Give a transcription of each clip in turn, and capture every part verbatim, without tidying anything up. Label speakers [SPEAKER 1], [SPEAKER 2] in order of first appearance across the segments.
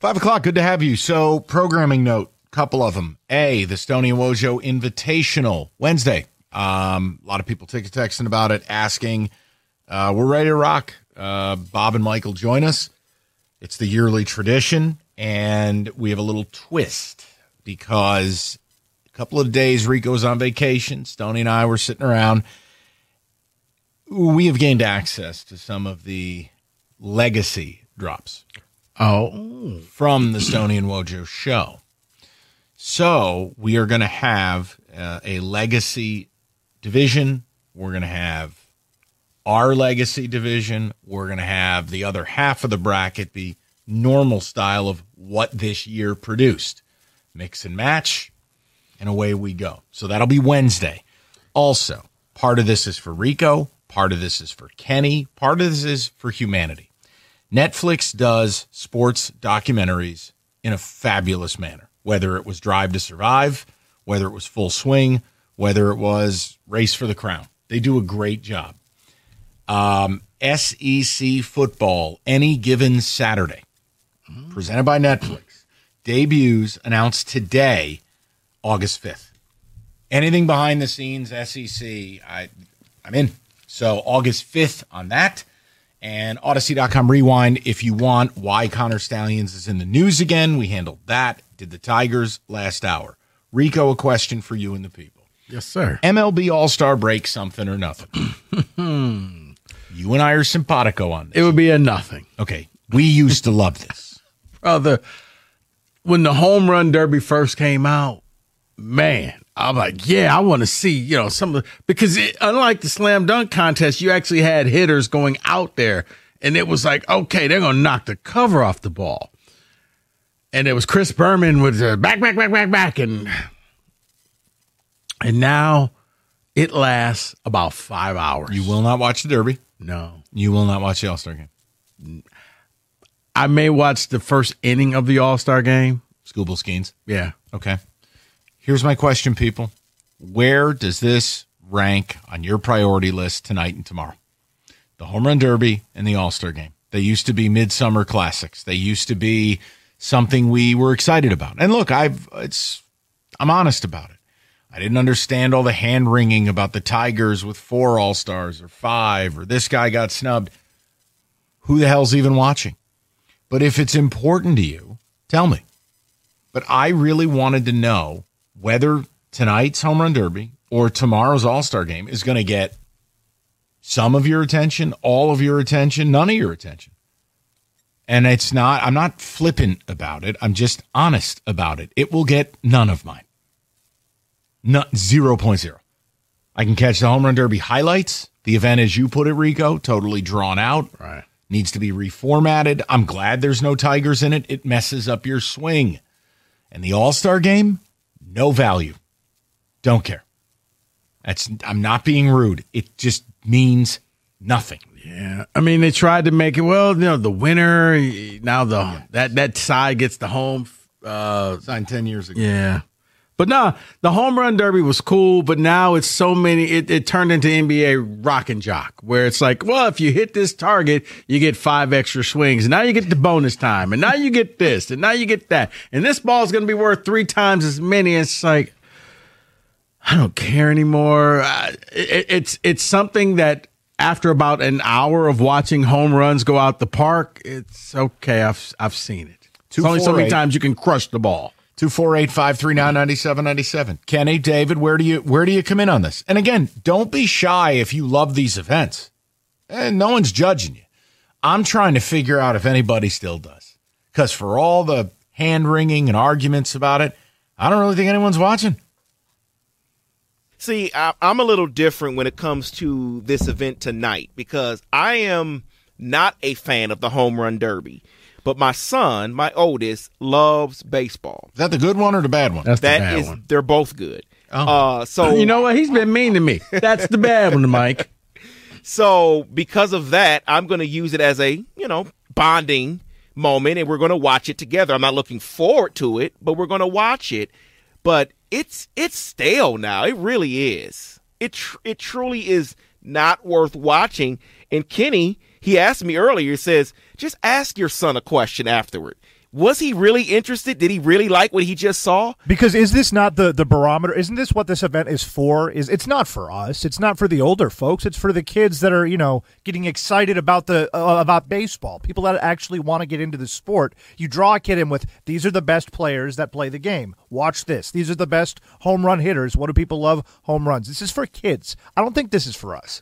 [SPEAKER 1] Five o'clock, good to have you. So, programming note, couple of them. A, the Stoney and Wojo Invitational, Wednesday. Um, a lot of people ticket texting about it, asking. Uh, we're ready to rock. Uh, Bob and Michael join us. It's the yearly tradition, and we have a little twist because a couple of days Rico's on vacation. Stoney and I were sitting around. We have gained access to some of the legacy drops.
[SPEAKER 2] Oh,
[SPEAKER 1] from the Stoney and Wojo show. So we are going to have uh, a legacy division. We're going to have our legacy division. We're going to have the other half of the bracket be normal style of what this year produced. Mix and match, and away we go. So that'll be Wednesday. Also, part of this is for Rico. Part of this is for Kenny. Part of this is for humanity. Netflix does sports documentaries in a fabulous manner, whether it was Drive to Survive, whether it was Full Swing, whether it was Race for the Crown. They do a great job. Um, S E C football, Any Given Saturday, mm-hmm. presented by Netflix, debuts announced today, August fifth. Anything behind the scenes, S E C, I, I'm in. So August fifth on that. And Odyssey dot com rewind if you want why Connor Stallions is in the news again. We handled that. Did the Tigers last hour. Rico, a question for you and the people.
[SPEAKER 2] Yes, sir.
[SPEAKER 1] M L B All-Star break, something or nothing. You and I are simpatico on this.
[SPEAKER 2] It would be a nothing.
[SPEAKER 1] Okay. We used to love this.
[SPEAKER 2] Brother, when the home run derby first came out, man, I'm like, yeah, I want to see, you know, some of the, because it, unlike the slam dunk contest, you actually had hitters going out there and it was like, okay, they're going to knock the cover off the ball. And it was Chris Berman with the back, back, back, back, back. And, and now it lasts about five hours.
[SPEAKER 1] You will not watch the Derby.
[SPEAKER 2] No.
[SPEAKER 1] You will not watch the All-Star game.
[SPEAKER 2] I may watch the first inning of the All-Star game.
[SPEAKER 1] Scooball Skeens.
[SPEAKER 2] Yeah.
[SPEAKER 1] Okay. Here's my question, people. Where does this rank on your priority list tonight and tomorrow? The Home Run Derby and the All-Star Game. They used to be midsummer classics. They used to be something we were excited about. And look, I've it's I'm honest about it. I didn't understand all the hand-wringing about the Tigers with four All-Stars or five, or this guy got snubbed. Who the hell's even watching? But if it's important to you, tell me. But I really wanted to know whether tonight's Home Run Derby or tomorrow's All-Star Game is going to get some of your attention, all of your attention, none of your attention. And it's not, I'm not flippant about it. I'm just honest about it. It will get none of mine. Not zero point zero. I can catch the Home Run Derby highlights. The event, as you put it, Rico, totally drawn out.
[SPEAKER 2] Right.
[SPEAKER 1] Needs to be reformatted. I'm glad there's no Tigers in it. It messes up your swing. And the All-Star Game, no value. Don't care. That's I'm not being rude. It just means nothing.
[SPEAKER 2] Yeah. I mean, they tried to make it, well, you know, the winner, now the yeah. that, that side gets the home. Uh,
[SPEAKER 1] Signed ten years ago.
[SPEAKER 2] Yeah. But no, the Home Run Derby was cool, but now it's so many, it, it turned into N B A rock and jock, where it's like, well, if you hit this target, you get five extra swings. And now you get the bonus time. And now you get this. And now you get that. And this ball is going to be worth three times as many. It's like, I don't care anymore. Uh, it, it's it's something that after about an hour of watching home runs go out the park, it's okay. I've, I've seen it. It's only so many times you can crush the ball.
[SPEAKER 1] two four eight, five three nine, nine seven nine seven. Kenny, David, where do you where do you come in on this? And again, don't be shy if you love these events. And no one's judging you. I'm trying to figure out if anybody still does. Because for all the hand-wringing and arguments about it, I don't really think anyone's watching.
[SPEAKER 3] See, I, I'm a little different when it comes to this event tonight because I am not a fan of the Home Run Derby. But my son, my oldest, loves baseball.
[SPEAKER 1] Is that the good one or the bad one?
[SPEAKER 2] That's the
[SPEAKER 3] that
[SPEAKER 2] bad
[SPEAKER 3] is,
[SPEAKER 2] one.
[SPEAKER 3] They're both good.
[SPEAKER 1] Oh.
[SPEAKER 3] Uh, so
[SPEAKER 2] you know what? He's been mean to me. That's the bad one, Mike.
[SPEAKER 3] So because of that, I'm going to use it as a, you know, bonding moment, and we're going to watch it together. I'm not looking forward to it, but we're going to watch it. But it's it's stale now. It really is. It tr- it truly is not worth watching. And Kenny, he asked me earlier, he says, just ask your son a question afterward. Was he really interested? Did he really like what he just saw?
[SPEAKER 4] Because is this not the, the barometer? Isn't this what this event is for? Is it's not for us. It's not for the older folks. It's for the kids that are, you know, getting excited about the uh, about baseball. People that actually want to get into the sport. You draw a kid in with, these are the best players that play the game. Watch this. These are the best home run hitters. What do people love? Home runs. This is for kids. I don't think this is for us.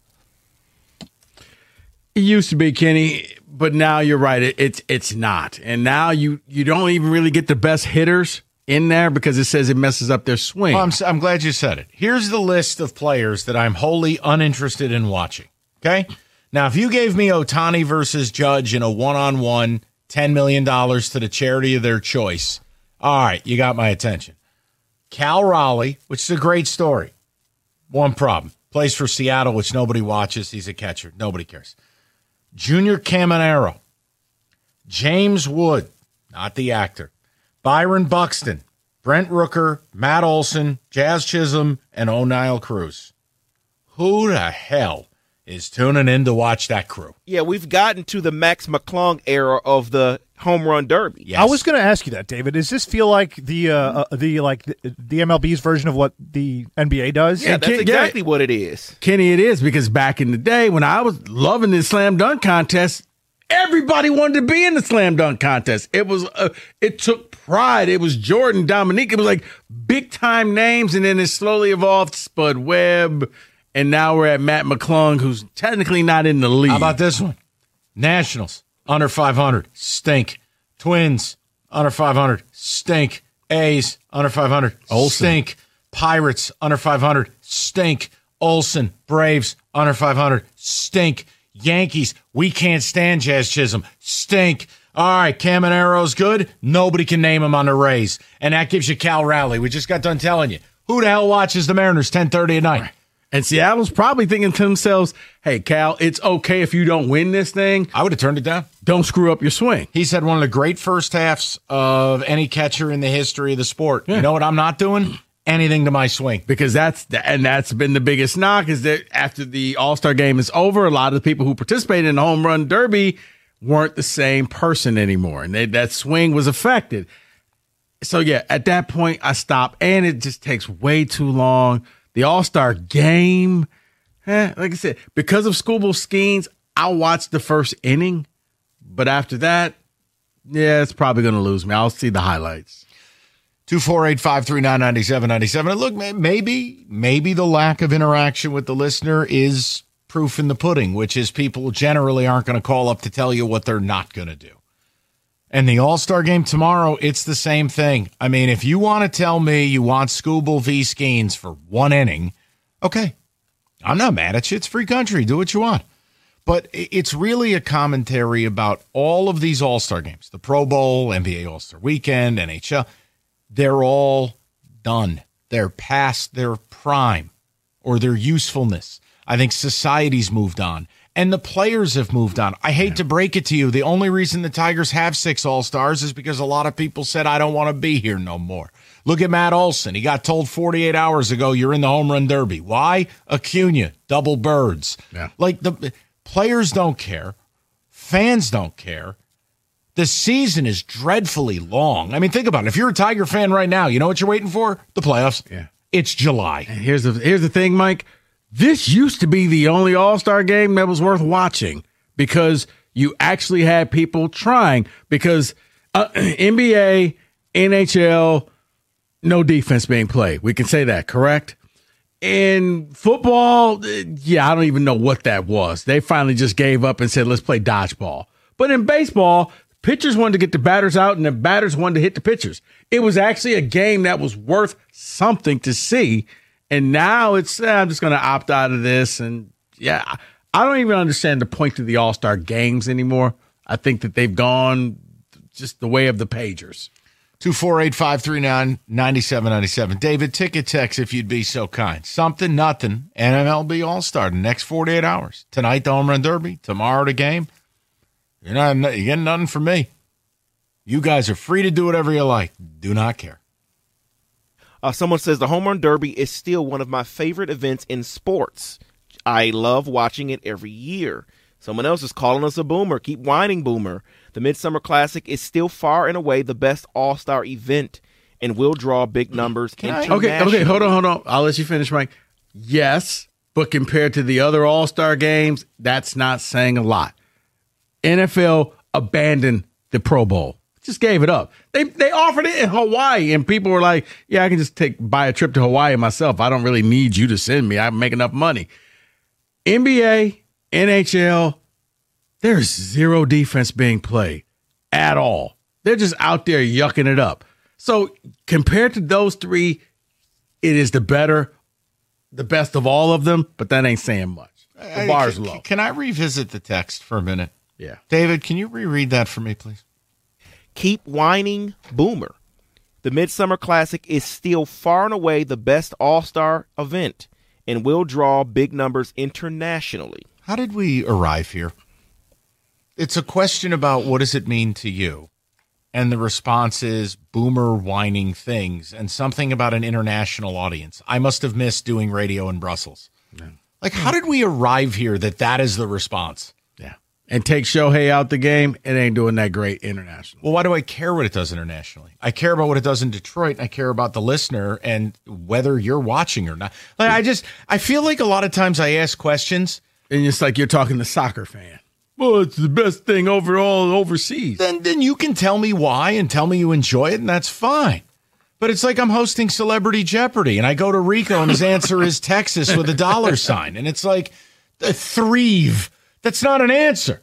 [SPEAKER 2] It used to be, Kenny, but now you're right. It, it's it's not. And now you, you don't even really get the best hitters in there because it says it messes up their swing.
[SPEAKER 1] Well, I'm, I'm glad you said it. Here's the list of players that I'm wholly uninterested in watching. Okay? Now, if you gave me Ohtani versus Judge in a one-on-one, ten million dollars to the charity of their choice, all right, you got my attention. Cal Raleigh, which is a great story. One problem. Plays for Seattle, which nobody watches. He's a catcher. Nobody cares. Junior Caminero, James Wood, not the actor, Byron Buxton, Brent Rooker, Matt Olson, Jazz Chisholm, and O'Neill Cruz. Who the hell is tuning in to watch that crew?
[SPEAKER 3] Yeah, we've gotten to the Max McClung era of the home run derby.
[SPEAKER 1] Yes.
[SPEAKER 4] I was going to ask you that, David. Does this feel like the uh, uh, the like the, the M L B's version of what the N B A does?
[SPEAKER 3] Yeah, that's
[SPEAKER 2] Ken-
[SPEAKER 3] exactly
[SPEAKER 2] yeah.
[SPEAKER 3] what it is.
[SPEAKER 2] Kenny, it is, because back in the day when I was loving the slam dunk contest, everybody wanted to be in the slam dunk contest. It was, uh, it took pride. It was Jordan, Dominique. It was like big time names, and then it slowly evolved Spud Webb, and now we're at Matt McClung, who's technically not in the league.
[SPEAKER 1] How about this one? Nationals, under five hundred, stink. Twins, under five hundred, stink. A's, under five hundred,
[SPEAKER 2] Olsen.
[SPEAKER 1] stink. Pirates, under five hundred, stink. Olsen, Braves, under five hundred, stink. Yankees, we can't stand Jazz Chisholm, stink. All right, Caminero's good. Nobody can name him on the Rays. And that gives you Cal Raleigh. We just got done telling you. Who the hell watches the Mariners ten thirty at night?
[SPEAKER 2] And Seattle's probably thinking to themselves, hey, Cal, it's okay if you don't win this thing.
[SPEAKER 1] I would have turned it down.
[SPEAKER 2] Don't screw up your swing.
[SPEAKER 1] He's had one of the great first halves of any catcher in the history of the sport.
[SPEAKER 2] Yeah.
[SPEAKER 1] You know what I'm not doing? Anything to my swing.
[SPEAKER 2] Because that's the, and that's been the biggest knock, is that after the All-Star game is over, a lot of the people who participated in the home run derby weren't the same person anymore, and they, that swing was affected. So yeah, at that point I stopped, and it just takes way too long. The All-Star game, eh, like I said, because of Scooble Skeens, I'll watch the first inning, but after that, yeah, it's probably going to lose me. I'll see the highlights.
[SPEAKER 1] two four eight, five three nine, nine seven nine seven. And look, maybe, maybe the lack of interaction with the listener is proof in the pudding, which is people generally aren't going to call up to tell you what they're not going to do. And the All-Star game tomorrow, it's the same thing. I mean, if you want to tell me you want Scooble v. Skeens for one inning, okay. I'm not mad at you. It's free country. Do what you want. But it's really a commentary about all of these All-Star games. The Pro Bowl, N B A All-Star Weekend, N H L. They're all done. They're past their prime or their usefulness. I think society's moved on. And the players have moved on. I hate yeah. to break it to you. The only reason the Tigers have six All-Stars is because a lot of people said, I don't want to be here no more. Look at Matt Olson. He got told forty-eight hours ago, you're in the home run derby. Why? Acuna, double birds.
[SPEAKER 2] Yeah.
[SPEAKER 1] Like, the players don't care. Fans don't care. The season is dreadfully long. I mean, think about it. If you're a Tiger fan right now, you know what you're waiting for? The playoffs.
[SPEAKER 2] Yeah.
[SPEAKER 1] It's July.
[SPEAKER 2] And here's the here's the thing, Mike. This used to be the only All-Star game that was worth watching because you actually had people trying. Because uh, N B A, N H L, no defense being played. We can say that, correct? In football, yeah, I don't even know what that was. They finally just gave up and said, let's play dodgeball. But in baseball, pitchers wanted to get the batters out and the batters wanted to hit the pitchers. It was actually a game that was worth something to see. And now it's, eh, I'm just going to opt out of this. And yeah, I don't even understand the point of the All-Star games anymore. I think that they've gone just the way of the pagers.
[SPEAKER 1] two four eight, five three nine, nine seven nine seven. David, ticket text if you'd be so kind. Something, nothing. N M L B All-Star the next forty-eight hours. Tonight, the home run derby. Tomorrow, the game. You're not, you're getting nothing from me. You guys are free to do whatever you like. Do not care.
[SPEAKER 3] Uh, someone says the home run derby is still one of my favorite events in sports. I love watching it every year. Someone else is calling us a boomer. Keep whining, boomer. The Midsummer Classic is still far and away the best all-star event and will draw big numbers internationally.
[SPEAKER 2] Okay, okay, hold on, hold on. I'll let you finish, Mike. Yes, but compared to the other all-star games, that's not saying a lot. N F L abandoned the Pro Bowl. Just gave it up. They they offered it in Hawaii, and people were like, yeah, I can just take buy a trip to Hawaii myself. I don't really need you to send me. I make enough money. N B A, N H L, there's zero defense being played at all. They're just out there yucking it up. So compared to those three, it is the better, the best of all of them, but that ain't saying much. The bar's
[SPEAKER 1] can,
[SPEAKER 2] low.
[SPEAKER 1] Can I revisit the text for a minute?
[SPEAKER 2] Yeah.
[SPEAKER 1] David, can you reread that for me, please?
[SPEAKER 3] Keep whining, Boomer. The Midsummer Classic is still far and away the best all-star event and will draw big numbers internationally.
[SPEAKER 1] How did we arrive here? It's a question about what does it mean to you? And the response is Boomer whining things and something about an international audience. I must have missed doing radio in Brussels. Yeah. Like, how did we arrive here that that is the response?
[SPEAKER 2] Yeah. And take Shohei out the game, it ain't doing that great internationally.
[SPEAKER 1] Well, why do I care what it does internationally? I care about what it does in Detroit. I care about the listener and whether you're watching or not. Like, I just, I feel like a lot of times I ask questions.
[SPEAKER 2] And it's like you're talking to soccer fan. Well, it's the best thing overall overseas.
[SPEAKER 1] Then, then you can tell me why and tell me you enjoy it, and that's fine. But it's like I'm hosting Celebrity Jeopardy, and I go to Rico, and his answer is Texas with a dollar sign. And it's like, the Threve. That's not an answer.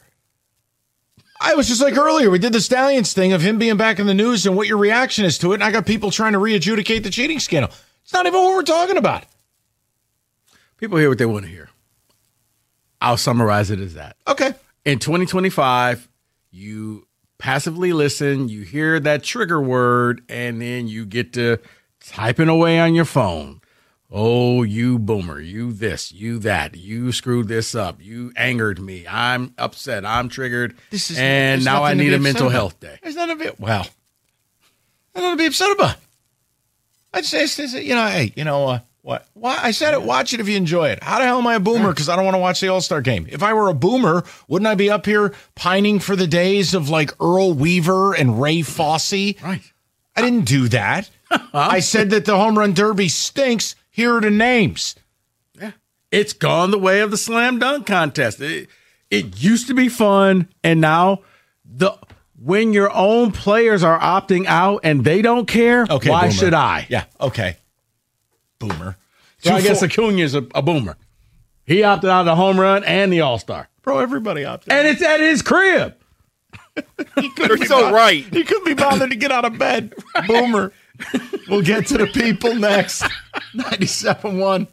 [SPEAKER 1] I was just like earlier, we did the Stallions thing of him being back in the news and what your reaction is to it, and I got people trying to re-adjudicate the cheating scandal. It's not even what we're talking about.
[SPEAKER 2] People hear what they want to hear. I'll summarize it as that.
[SPEAKER 1] Okay.
[SPEAKER 2] In twenty twenty-five, you passively listen, you hear that trigger word, and then you get to typing away on your phone. Oh, you Boomer, you this, you that, you screwed this up, you angered me, I'm upset, I'm triggered,
[SPEAKER 1] this is,
[SPEAKER 2] and now I need a mental
[SPEAKER 1] about.
[SPEAKER 2] health day.
[SPEAKER 1] There's nothing to be, well, there's nothing to be upset about. I just, you know, hey, you know, uh, what? Why? I said it, watch it if you enjoy it. How the hell am I a Boomer? Because I don't want to watch the All-Star game. If I were a Boomer, wouldn't I be up here pining for the days of like Earl Weaver and Ray Fosse?
[SPEAKER 2] Right.
[SPEAKER 1] I didn't do that. I said that the Home Run Derby stinks. Here are the names.
[SPEAKER 2] Yeah. It's gone the way of the slam dunk contest. It, it used to be fun, and now the when your own players are opting out and they don't care,
[SPEAKER 1] okay,
[SPEAKER 2] why
[SPEAKER 1] Boomer.
[SPEAKER 2] should I?
[SPEAKER 1] Yeah, okay. Boomer.
[SPEAKER 2] So I guess Acuna's a, a Boomer. He opted out of the home run and the All-Star.
[SPEAKER 1] Bro, everybody opted out.
[SPEAKER 2] And it's at his crib.
[SPEAKER 3] He You're so bo- right.
[SPEAKER 1] He couldn't be bothered to get out of bed. Right. Boomer. We'll get to the people next. ninety-seven point one.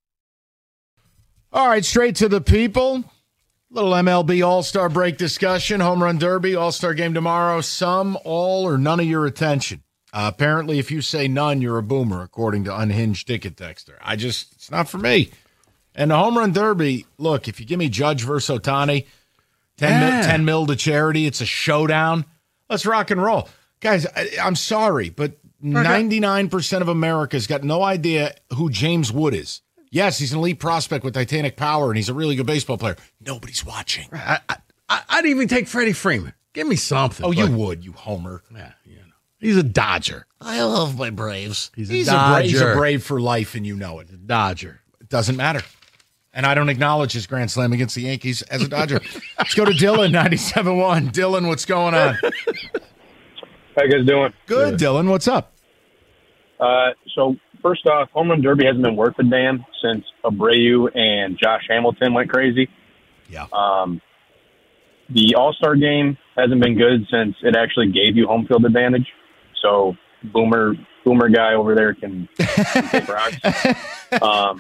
[SPEAKER 1] All right, straight to the people. Little M L B All-Star break discussion. Home Run Derby, All-Star game tomorrow. Some, all, or none of your attention. Uh, apparently, if you say none, you're a Boomer, according to Unhinged Ticket Texter. I just, it's not for me. And the Home Run Derby, look, if you give me Judge versus Ohtani, ten, yeah. mil, ten mil to charity, it's a showdown. Let's rock and roll. Guys, I, I'm sorry, but ninety-nine percent of America's got no idea who James Wood is. Yes, he's an elite prospect with titanic power, and he's a really good baseball player. Nobody's watching.
[SPEAKER 2] I, I, I'd even take Freddie Freeman. Give me something.
[SPEAKER 1] Oh, you would, you homer.
[SPEAKER 2] Yeah, you know. He's a Dodger.
[SPEAKER 1] I love my Braves.
[SPEAKER 2] He's a
[SPEAKER 1] he's
[SPEAKER 2] Dodger.
[SPEAKER 1] A Brave, he's a Brave for life, and you know it.
[SPEAKER 2] A Dodger.
[SPEAKER 1] It doesn't matter. And I don't acknowledge his grand slam against the Yankees as a Dodger. Let's go to Dylan, ninety-seven point one. Dylan, what's going on?
[SPEAKER 5] How you guys doing?
[SPEAKER 1] Good, yeah. Dylan. What's up?
[SPEAKER 5] Uh, so, first off, Home Run Derby hasn't been worth a damn since Abreu and Josh Hamilton went crazy.
[SPEAKER 1] Yeah.
[SPEAKER 5] Um, the All-Star game hasn't been good since it actually gave you home field advantage. So, Boomer Boomer guy over there can, can take rocks. Um,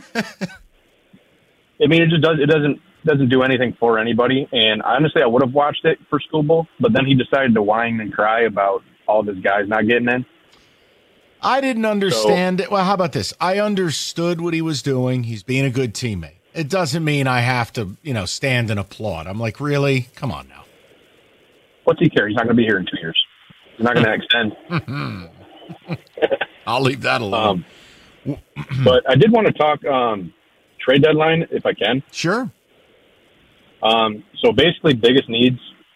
[SPEAKER 5] I mean, it just does. It doesn't doesn't do anything for anybody. And honestly, I would have watched it for School Bowl, but then he decided to whine and cry about all of his guys not getting in.
[SPEAKER 1] I didn't understand so, it. Well, how about this? I understood what he was doing. He's being a good teammate. It doesn't mean I have to, you know, stand and applaud. I'm like, really? Come on now.
[SPEAKER 5] What's he care? He's not going to be here in two years. He's not going to extend.
[SPEAKER 1] I'll leave that alone.
[SPEAKER 5] Um, but I did want to talk um, trade deadline, if I can.
[SPEAKER 1] Sure.
[SPEAKER 5] Um, so basically, biggest needs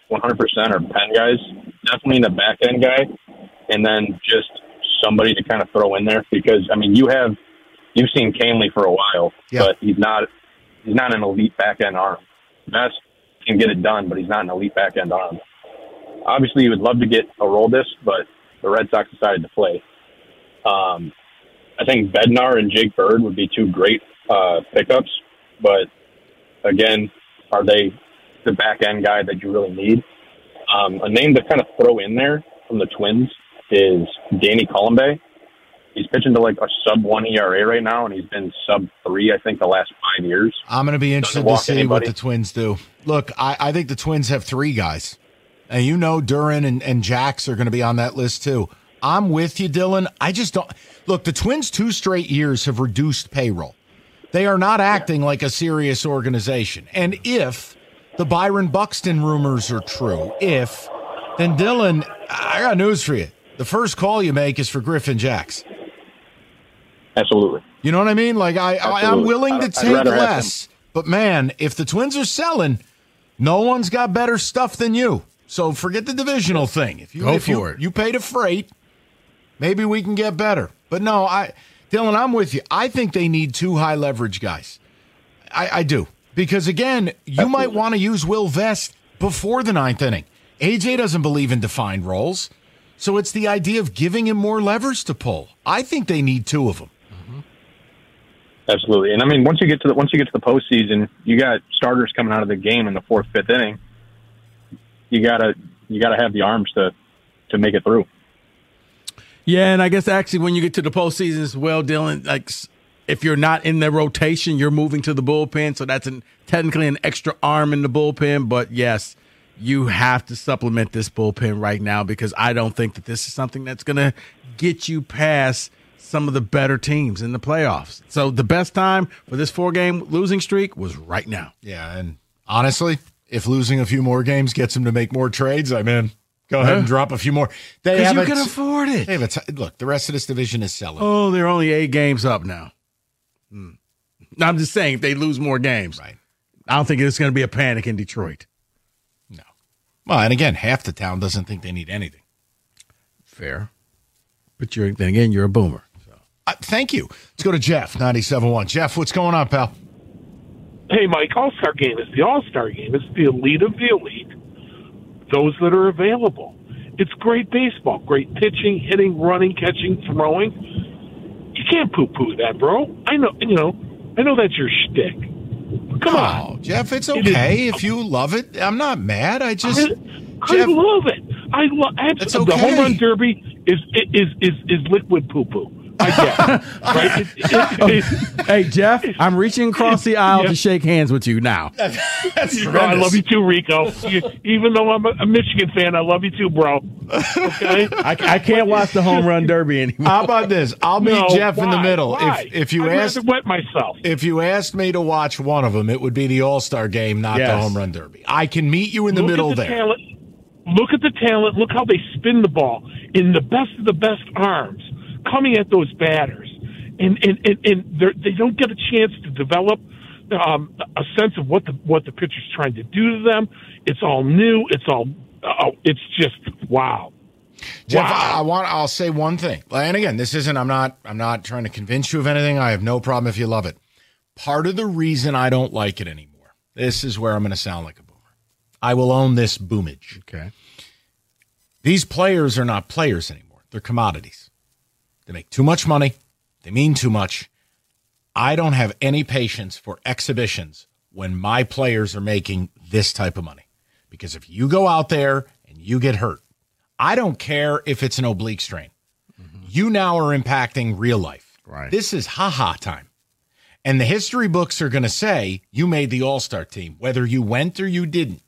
[SPEAKER 5] one hundred percent are pen guys. Definitely the back end guy, and then just somebody to kind of throw in there because I mean you have you've seen Canley for a while,
[SPEAKER 1] yeah.
[SPEAKER 5] but he's not he's not an elite back end arm. Best can get it done, but he's not an elite back end arm. Obviously, you would love to get Aroldis, but the Red Sox decided to play. Um, I think Bednar and Jake Bird would be two great uh, pickups, but again, are they the back end guy that you really need? Um, a name to kind of throw in there from the Twins is Danny Colombe. He's pitching to like a sub one E R A right now, and he's been sub three, I think, the last five years.
[SPEAKER 1] I'm going to be interested to see anybody. what the Twins do. Look, I, I think the Twins have three guys. And you know Duran and, and Jax are going to be on that list too. I'm with you, Dylan. I just don't – look, the Twins two straight years have reduced payroll. They are not acting like a serious organization. And if the Byron Buxton rumors are true, if, then Dylan, I got news for you. The first call you make is for Griffin Jax.
[SPEAKER 5] Absolutely.
[SPEAKER 1] You know what I mean? Like, I, I, I'm willing to take less. But, man, if the Twins are selling, no one's got better stuff than you. So forget the divisional thing. If you,
[SPEAKER 2] Go
[SPEAKER 1] if
[SPEAKER 2] for
[SPEAKER 1] you,
[SPEAKER 2] it.
[SPEAKER 1] you pay the freight, maybe we can get better. But, no, I Dylan, I'm with you. I think they need two high-leverage guys. I, I do. Because, again, you Absolutely. might want to use Will Vest before the ninth inning. A J doesn't believe in defined roles. So it's the idea of giving him more levers to pull. I think they need two of them.
[SPEAKER 5] Absolutely, and I mean, once you get to the once you get to the postseason, you got starters coming out of the game in the fourth, fifth inning. You gotta you gotta have the arms to to make it through.
[SPEAKER 2] Yeah, and I guess actually when you get to the postseason as well, Dylan, like if you're not in the rotation, you're moving to the bullpen, so that's an, technically an extra arm in the bullpen. But yes, you have to supplement this bullpen right now because I don't think that this is something that's going to get you past some of the better teams in the playoffs. So the best time for this four-game losing streak was right now.
[SPEAKER 1] Yeah, and honestly, if losing a few more games gets them to make more trades, I'm in. Go ahead and drop a few more. They have
[SPEAKER 2] you
[SPEAKER 1] a,
[SPEAKER 2] can afford it.
[SPEAKER 1] They have a t- look, the rest of this division is selling.
[SPEAKER 2] Oh, they're only eight games up now. Hmm. I'm just saying, if they lose more games,
[SPEAKER 1] right?
[SPEAKER 2] I don't think it's going to be a panic in Detroit.
[SPEAKER 1] No. Well, and again, half the town doesn't think they need anything.
[SPEAKER 2] Fair. But you're then again, you're a boomer.
[SPEAKER 1] Uh, thank you. Let's go to Jeff, ninety-seven point one. Jeff, what's going on, pal?
[SPEAKER 6] Hey, Mike, All-Star Game is the All-Star Game. It's the elite of the elite, those that are available. It's great baseball, great pitching, hitting, running, catching, throwing. You can't poo-poo that, bro. I know, you know, I know that's your shtick. Come
[SPEAKER 1] oh,
[SPEAKER 6] on.
[SPEAKER 1] Jeff, it's okay it if you love it. I'm not mad. I just...
[SPEAKER 6] I,
[SPEAKER 1] Jeff,
[SPEAKER 6] I love it. I love
[SPEAKER 1] it's okay.
[SPEAKER 6] The home run derby is is is is liquid poo-poo. I guess. Right? It, it, it,
[SPEAKER 2] hey, Jeff, I'm reaching across the aisle
[SPEAKER 6] yeah.
[SPEAKER 2] to shake hands with you now.
[SPEAKER 1] That's
[SPEAKER 6] you know, I love you too, Rico. You, even though I'm a, a Michigan fan, I love you too, bro. Okay?
[SPEAKER 2] I, I can't watch the home run derby anymore.
[SPEAKER 1] How about this? I'll meet
[SPEAKER 6] no,
[SPEAKER 1] Jeff
[SPEAKER 6] why?
[SPEAKER 1] in the middle.
[SPEAKER 6] Why?
[SPEAKER 1] If if you
[SPEAKER 6] I'd
[SPEAKER 1] asked,
[SPEAKER 6] rather wet myself.
[SPEAKER 1] If you asked me to watch one of them, it would be the All-Star Game, not
[SPEAKER 2] yes.
[SPEAKER 1] the home run derby. I can meet you in the
[SPEAKER 6] Look
[SPEAKER 1] middle
[SPEAKER 6] at the
[SPEAKER 1] there.
[SPEAKER 6] Talent. Look at the talent. Look how they spin the ball in the best of the best arms coming at those batters. And and, and, and they don't get a chance to develop um, a sense of what the what the pitcher's trying to do to them. It's all new. It's all oh, it's just wow.
[SPEAKER 1] Jeff,
[SPEAKER 6] wow.
[SPEAKER 1] I, I want. I'll say one thing. And again, this isn't. I'm not. I'm not trying to convince you of anything. I have no problem if you love it. Part of the reason I don't like it anymore. This is where I'm going to sound like a boomer. I will own this boomage.
[SPEAKER 2] Okay.
[SPEAKER 1] These players are not players anymore. They're commodities. They make too much money. They mean too much. I don't have any patience for exhibitions when my players are making this type of money. Because if you go out there and you get hurt, I don't care if it's an oblique strain. Mm-hmm. You now are impacting real life.
[SPEAKER 2] Right.
[SPEAKER 1] This is ha-ha time. And the history books are going to say you made the All-Star team, whether you went or you didn't.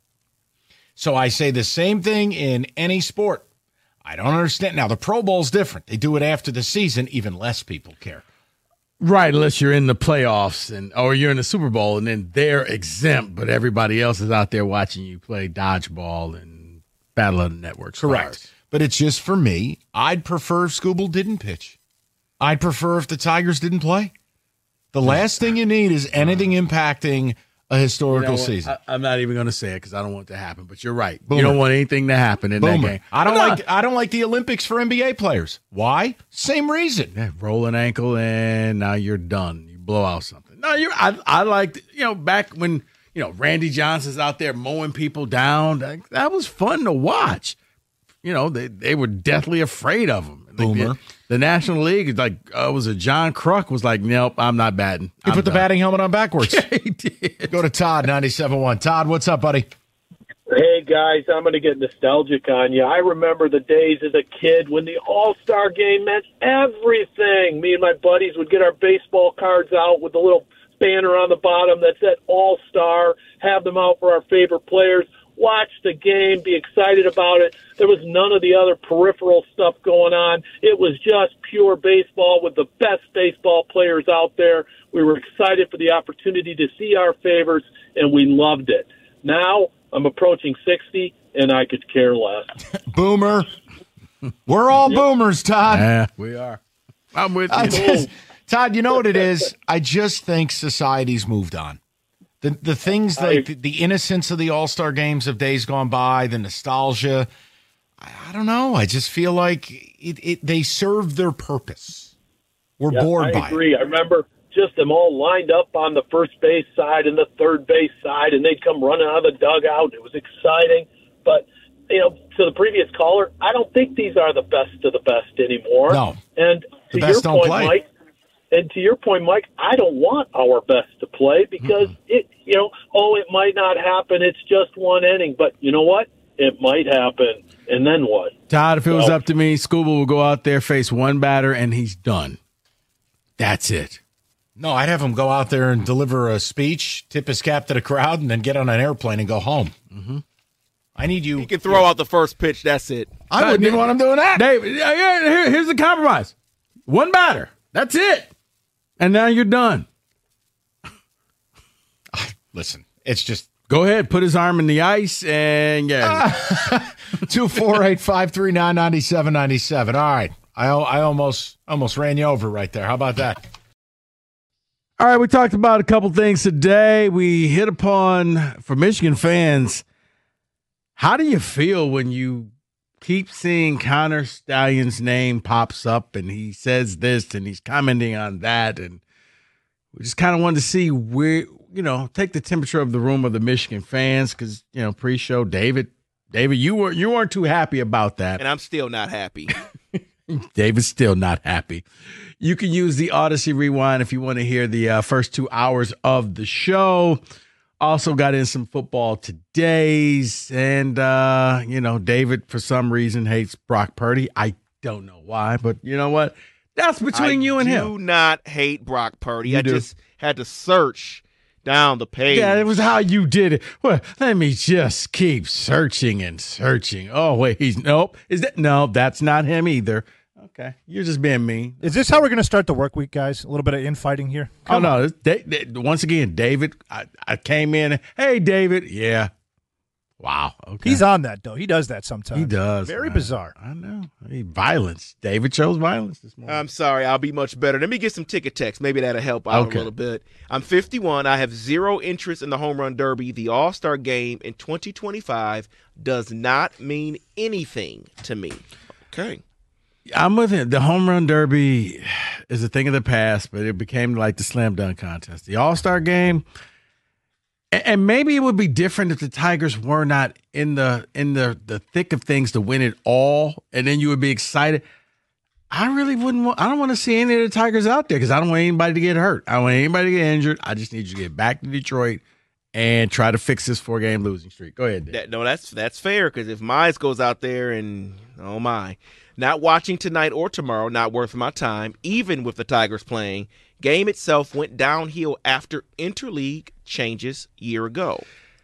[SPEAKER 1] So I say the same thing in any sport. I don't understand. Now, the Pro Bowl's different. They do it after the season. Even less people care.
[SPEAKER 2] Right, unless you're in the playoffs and or you're in the Super Bowl, and then they're exempt, but everybody else is out there watching you play dodgeball and Battle of the Networks.
[SPEAKER 1] Correct.
[SPEAKER 2] Stars.
[SPEAKER 1] But it's just for me. I'd prefer if Skubal didn't pitch. I'd prefer if the Tigers didn't play. The last thing you need is anything impacting a historical
[SPEAKER 2] You know what?
[SPEAKER 1] season.
[SPEAKER 2] I, I'm not even going to say it because I don't want it to happen. But you're right.
[SPEAKER 1] Boomer.
[SPEAKER 2] You don't want anything to happen in
[SPEAKER 1] Boomer.
[SPEAKER 2] that game.
[SPEAKER 1] I don't
[SPEAKER 2] But no,
[SPEAKER 1] like I don't like the Olympics for N B A players. Why? Same reason.
[SPEAKER 2] Yeah, roll an ankle and now you're done. You blow out something. No, you're. I, I liked, you know, back when, you know, Randy Johnson's out there mowing people down. That, that was fun to watch. You know, they, they were deathly afraid of him.
[SPEAKER 1] Boomer.
[SPEAKER 2] The, the National League, like, uh, was it John Kruk was like, nope, I'm not batting.
[SPEAKER 1] He
[SPEAKER 2] I'm
[SPEAKER 1] put the
[SPEAKER 2] done.
[SPEAKER 1] batting helmet on backwards.
[SPEAKER 2] He did.
[SPEAKER 1] Go to Todd, ninety-seven point one. Todd, what's up, buddy?
[SPEAKER 7] Hey, guys, I'm going to get nostalgic on you. I remember the days as a kid when the All-Star game meant everything. Me and my buddies would get our baseball cards out with the little banner on the bottom that said All-Star, have them out for our favorite players, watch the game, be excited about it. There was none of the other peripheral stuff going on. It was just pure baseball with the best baseball players out there. We were excited for the opportunity to see our favorites, and we loved it. Now I'm approaching sixty, and I could care less.
[SPEAKER 1] Boomer. We're all boomers, Todd.
[SPEAKER 2] Yeah, we are. I'm with
[SPEAKER 1] I
[SPEAKER 2] you.
[SPEAKER 1] just, Todd, you know what it is? I just think society's moved on. The the things like the, the innocence of the All-Star games of days gone by, the nostalgia. I, I don't know. I just feel like it, it they serve their purpose. We're
[SPEAKER 7] Yeah,
[SPEAKER 1] bored
[SPEAKER 7] I
[SPEAKER 1] by
[SPEAKER 7] agree. I remember just them all lined up on the first base side and the third base side, and they'd come running out of the dugout. It was exciting. But, you know, to the previous caller, I don't think these are the best of the best anymore.
[SPEAKER 1] No.
[SPEAKER 7] And
[SPEAKER 1] The
[SPEAKER 7] to
[SPEAKER 1] best
[SPEAKER 7] your
[SPEAKER 1] don't
[SPEAKER 7] point,
[SPEAKER 1] play.
[SPEAKER 7] Mike, and to your point, Mike, I don't want our best to play because it, you know, oh, it might not happen. It's just one inning. But you know what? It might happen. And then what?
[SPEAKER 2] Todd, if it was
[SPEAKER 7] Well-
[SPEAKER 2] up to me, Scuba will go out there, face one batter, and he's done. That's it.
[SPEAKER 1] No, I'd have him go out there and deliver a speech, tip his cap to the crowd, and then get on an airplane and go home. Mm-hmm. I need you.
[SPEAKER 3] You can throw out the first pitch. That's it.
[SPEAKER 1] I wouldn't even want him doing that.
[SPEAKER 2] Dave, yeah, yeah, here- here's the compromise. One batter. That's it. And now you're done.
[SPEAKER 1] Listen, it's just
[SPEAKER 2] Go ahead, put his arm in the ice, and yeah.
[SPEAKER 1] two four eight five three nine ninety seven ninety seven. All right, I I almost almost ran you over right there. How about that?
[SPEAKER 2] All right, we talked about a couple things today. We hit upon, for Michigan fans, how do you feel when you keep seeing Connor Stallion's name pops up and he says this and he's commenting on that? And we just kind of wanted to see where, you know, take the temperature of the room of the Michigan fans because, you know, pre-show, David, David, you, were, you weren't too happy about that.
[SPEAKER 3] And I'm still not happy.
[SPEAKER 2] David's still not happy. You can use the Odyssey Rewind if you want to hear the uh, first two hours of the show. Also got in some football today's. And, uh, you know, David, for some reason, hates Brock Purdy. I don't know why, but you know what? That's between
[SPEAKER 3] I
[SPEAKER 2] you and
[SPEAKER 3] do
[SPEAKER 2] him.
[SPEAKER 3] not hate Brock Purdy.
[SPEAKER 2] You
[SPEAKER 3] I
[SPEAKER 2] do.
[SPEAKER 3] just had to search down the page.
[SPEAKER 2] Yeah, it was how you did it. Well, let me just keep searching and searching. Oh, wait, he's nope. Is that no, that's not him either. Okay. You're just being mean.
[SPEAKER 4] Is this how we're going to start the work week, guys? A little bit of infighting here.
[SPEAKER 2] Oh, no. They, they, once again, David, I, I came in. Hey, David. Yeah. Wow. Okay.
[SPEAKER 4] He's on that, though. He does that sometimes.
[SPEAKER 2] He does.
[SPEAKER 4] Very
[SPEAKER 2] man.
[SPEAKER 4] bizarre.
[SPEAKER 2] I know. I mean, violence. David chose violence this morning.
[SPEAKER 3] I'm sorry. I'll be much better. Let me get some ticket text. Maybe that'll help out
[SPEAKER 2] Okay.
[SPEAKER 3] a little bit. I'm fifty-one. I have zero interest in the home run derby. The All-Star game in twenty twenty-five does not mean anything to me. Okay.
[SPEAKER 2] I'm with him. The home run derby is a thing of the past, but it became like the slam dunk contest. The All-Star game, and, and maybe it would be different if the Tigers were not in the in the, the thick of things to win it all, and then you would be excited. I really wouldn't want, I don't want to see any of the Tigers out there because I don't want anybody to get hurt. I don't want anybody to get injured. I just need you to get back to Detroit and try to fix this four-game losing streak. Go ahead, Dave.
[SPEAKER 3] That, no, that's that's fair because if Mize goes out there and, oh, my, not watching tonight or tomorrow, not worth my time, even with the Tigers playing. Game itself went downhill after interleague changes a year ago.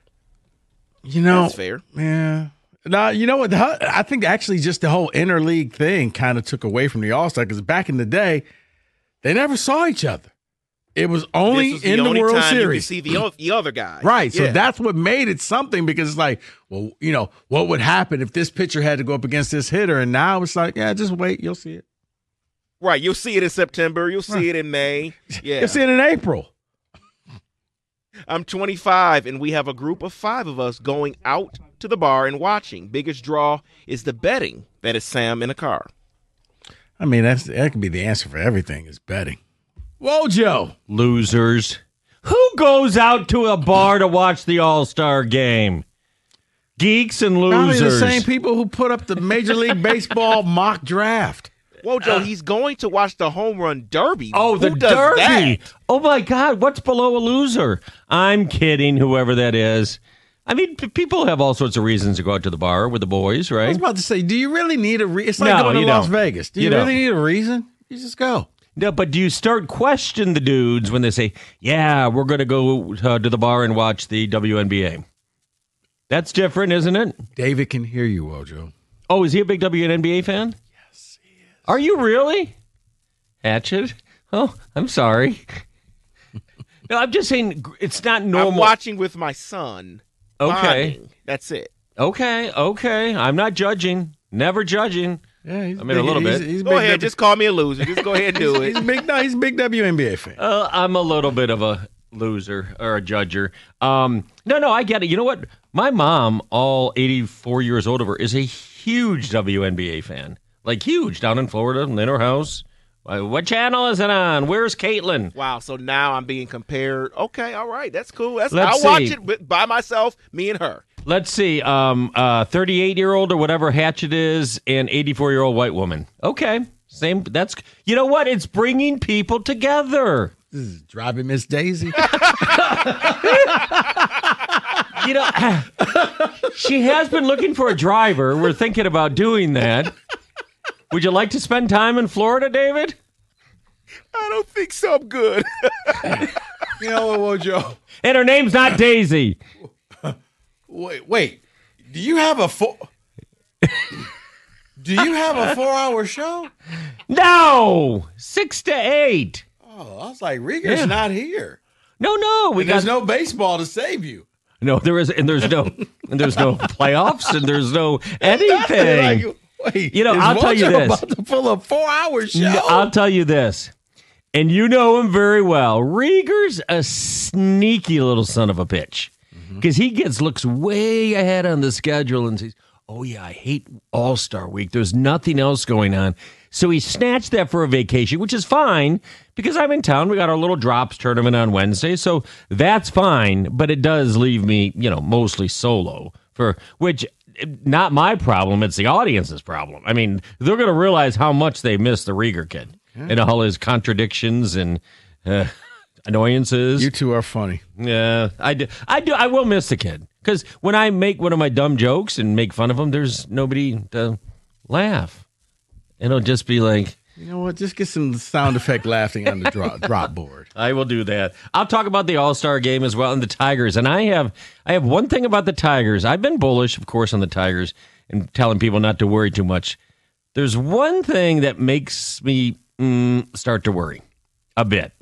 [SPEAKER 2] You know,
[SPEAKER 3] That's fair.
[SPEAKER 2] Yeah. No, you know what? The, I think actually just the whole interleague thing kind of took away from the All-Star because back in the day, they never saw each other. It was only
[SPEAKER 3] This was
[SPEAKER 2] in the,
[SPEAKER 3] only
[SPEAKER 2] World
[SPEAKER 3] time you could
[SPEAKER 2] Series.
[SPEAKER 3] see the, o- the other guy.
[SPEAKER 2] Right. So
[SPEAKER 3] Yeah.
[SPEAKER 2] that's what made it something because it's like, well, you know, what would happen if this pitcher had to go up against this hitter? And now it's like, yeah, just wait. You'll see it.
[SPEAKER 3] Right. You'll see it in September. You'll see
[SPEAKER 2] Right.
[SPEAKER 3] it in May. Yeah.
[SPEAKER 2] You'll see it in April.
[SPEAKER 3] I'm twenty-five, and we have a group of five of us going out to the bar and watching. Biggest draw is the betting. That is Sam in a car.
[SPEAKER 2] I mean, that's that can be the answer for everything is betting. Whoa, Joe.
[SPEAKER 8] Losers. Who goes out to a bar to watch the All-Star game? Geeks and
[SPEAKER 2] Probably
[SPEAKER 8] losers.
[SPEAKER 2] the same people who put up the Major League Baseball mock draft.
[SPEAKER 3] Whoa, Joe, he's going to watch the home run derby.
[SPEAKER 8] Oh, the
[SPEAKER 3] Who does
[SPEAKER 8] derby.
[SPEAKER 3] that?
[SPEAKER 8] Oh, my God. What's below a loser? I'm kidding, whoever that is. I mean, p- people have all sorts of reasons to go out to the bar with the boys,
[SPEAKER 2] I
[SPEAKER 8] right?
[SPEAKER 2] was about to say, do you really need a reason? It's like
[SPEAKER 8] No,
[SPEAKER 2] going to
[SPEAKER 8] you
[SPEAKER 2] Las
[SPEAKER 8] don't.
[SPEAKER 2] Vegas. Do you,
[SPEAKER 8] You
[SPEAKER 2] really
[SPEAKER 8] don't.
[SPEAKER 2] need a reason? You just go.
[SPEAKER 8] No, but do you start question the dudes when they say, yeah, we're going to go uh, to the bar and watch the W N B A? That's different, isn't it?
[SPEAKER 2] David can hear you, Wojo.
[SPEAKER 8] Oh, is he a big W N B A fan? Yes, he is. Are you really? Hatchet? Oh, I'm sorry. No, I'm just saying it's not normal.
[SPEAKER 3] I'm watching with my son.
[SPEAKER 8] Okay.
[SPEAKER 3] Bonding. That's it.
[SPEAKER 8] Okay, okay. I'm not judging. Never judging.
[SPEAKER 2] Yeah, he's
[SPEAKER 8] I mean, a little
[SPEAKER 2] he's,
[SPEAKER 8] bit.
[SPEAKER 2] He's
[SPEAKER 3] Go
[SPEAKER 2] big
[SPEAKER 3] ahead.
[SPEAKER 2] W-
[SPEAKER 3] Just call me a loser. Just go ahead and do
[SPEAKER 2] he's
[SPEAKER 3] it.
[SPEAKER 2] big. No, he's a big W N B A fan.
[SPEAKER 8] Uh, I'm a little bit of a loser or a judger. Um, no, no, I get it. You know what? My mom, all eighty-four years old of her, is a huge W N B A fan. Like huge, down in Florida, in her house. Uh, What channel is it on? Where's Caitlin?
[SPEAKER 3] Wow. So now I'm being compared. Okay. All right. That's cool. That's
[SPEAKER 8] Let's
[SPEAKER 3] I'll watch
[SPEAKER 8] see.
[SPEAKER 3] it with, by myself, me and her.
[SPEAKER 8] Let's see. Um, uh, thirty-eight-year-old or whatever Hatchet is, and eighty-four-year-old white woman. Okay, same. That's you know what? It's bringing people together.
[SPEAKER 2] This is driving Miss Daisy.
[SPEAKER 8] You know, she has been looking for a driver. We're thinking about doing that. Would you like to spend time in Florida, David?
[SPEAKER 3] I don't think so. I'm good.
[SPEAKER 2] You know what, Wojo?
[SPEAKER 8] And her name's not Daisy.
[SPEAKER 2] Wait, wait. Do you have a four? Do you have a four-hour show?
[SPEAKER 8] No, six to eight.
[SPEAKER 2] Oh, I was like, Rieger's
[SPEAKER 8] Yeah.
[SPEAKER 2] not here.
[SPEAKER 8] No, no, we
[SPEAKER 2] And
[SPEAKER 8] got
[SPEAKER 2] there's no baseball to save you.
[SPEAKER 8] no. There is, and there's no, and there's no playoffs, and there's no anything.
[SPEAKER 2] Like, wait,
[SPEAKER 8] You know,
[SPEAKER 2] is
[SPEAKER 8] I'll tell you
[SPEAKER 2] Wojo
[SPEAKER 8] this.
[SPEAKER 2] about to pull a four-hour show.
[SPEAKER 8] No, I'll tell you this, and you know him very well. Rieger's a sneaky little son of a bitch because he gets looks way ahead on the schedule and says, "Oh yeah, I hate All Star Week. There's nothing else going on." So he snatched that for a vacation, which is fine because I'm in town. We got our little drops tournament on Wednesday, so that's fine. But it does leave me, you know, mostly solo for which. Not my problem. It's the audience's problem. I mean, they're going to realize how much they miss the Rieger kid and all his contradictions and uh, annoyances.
[SPEAKER 2] You two are funny.
[SPEAKER 8] Yeah, I do. I do. I will miss the kid because when I make one of my dumb jokes and make fun of him, there's nobody to laugh. It'll just be like,
[SPEAKER 2] You know what? Just get some sound effect laughing on the drop, drop board.
[SPEAKER 8] I will do that. I'll talk about the All-Star game as well and the Tigers. And I have I have one thing about the Tigers. I've been bullish, of course, on the Tigers and telling people not to worry too much. There's one thing that makes me mm, start to worry a bit.